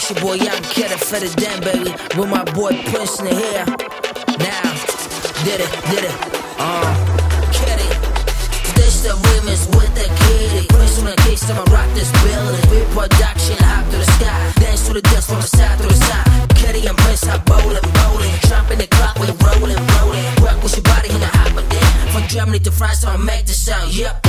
your boy Young Kid for the den, baby. With my boy Prince in the here. Now, did it. Kitty. This the remix with the kitty. Prince on the case, I'ma rock this building. Big production, hop to the sky. Dance to the dust from the side to the side. Kitty and Prince, I'm bowling. Trumping the clock, we rolling. Work with your body in the hop and down. From Germany to France, I'ma make the sound, yep.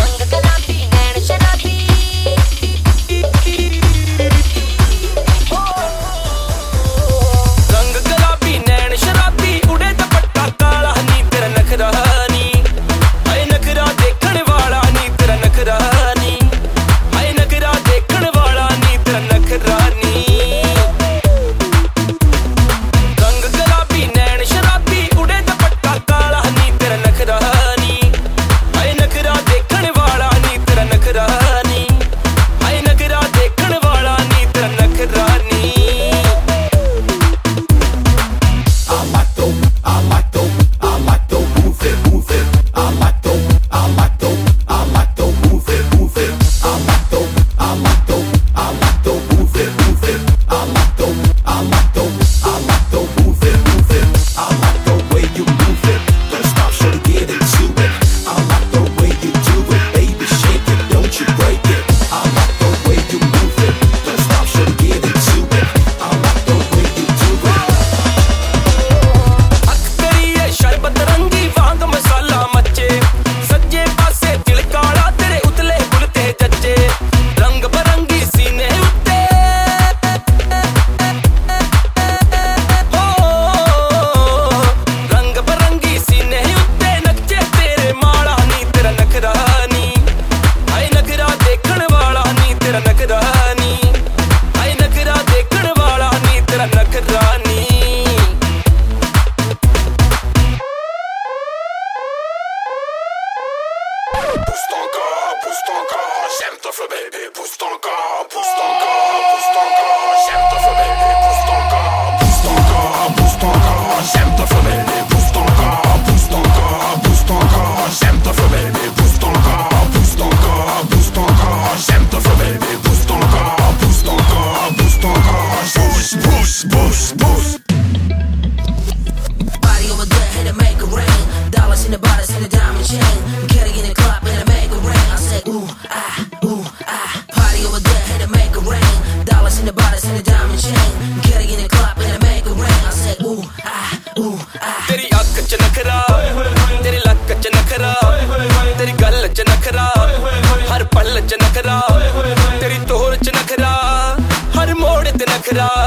तेरी तोहर च नखरा हर मोड़ ते नखरा